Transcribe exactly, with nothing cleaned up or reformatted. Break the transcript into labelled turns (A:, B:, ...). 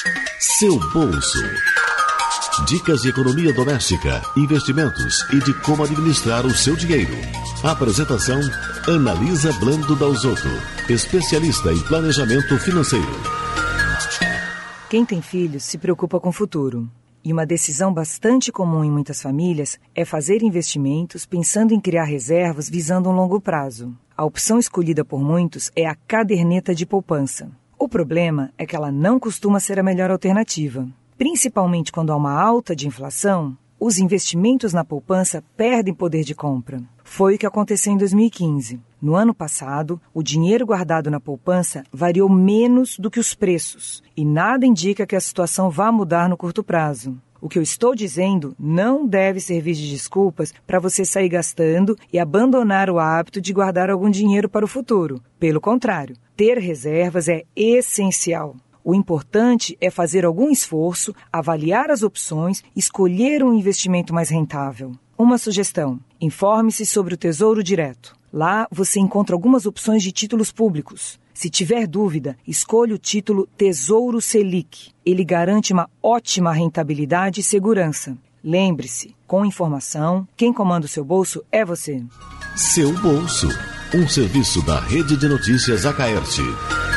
A: Seu bolso. Dicas de economia doméstica, investimentos e de como administrar o seu dinheiro. Apresentação: Analisa Blando Dalzotto, especialista em planejamento financeiro.
B: Quem tem filhos se preocupa com o futuro. E uma decisão bastante comum em muitas famílias é fazer investimentos pensando em criar reservas visando um longo prazo. A opção escolhida por muitos é a caderneta de poupança. O problema é que ela não costuma ser a melhor alternativa. Principalmente quando há uma alta de inflação, os investimentos na poupança perdem poder de compra. Foi o que aconteceu em dois mil e quinze. No ano passado, o dinheiro guardado na poupança variou menos do que os preços, e nada indica que a situação vá mudar no curto prazo. O que eu estou dizendo não deve servir de desculpas para você sair gastando e abandonar o hábito de guardar algum dinheiro para o futuro. Pelo contrário, ter reservas é essencial. O importante é fazer algum esforço, avaliar as opções e escolher um investimento mais rentável. Uma sugestão: informe-se sobre o Tesouro Direto. Lá você encontra algumas opções de títulos públicos. Se tiver dúvida, escolha o título Tesouro Selic. Ele garante uma ótima rentabilidade e segurança. Lembre-se, com informação, quem comanda o seu bolso é você.
A: Seu bolso, um serviço da Rede de Notícias Acaerte.